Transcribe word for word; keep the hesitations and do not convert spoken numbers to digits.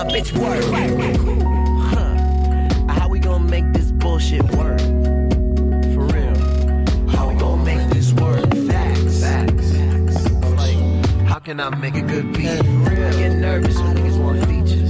Nah, bitch, work. Huh. How we gonna make this bullshit work? For real. How we gonna make this work? Facts. Facts. Like, how can I make a good beat? I get nervous when niggas want features.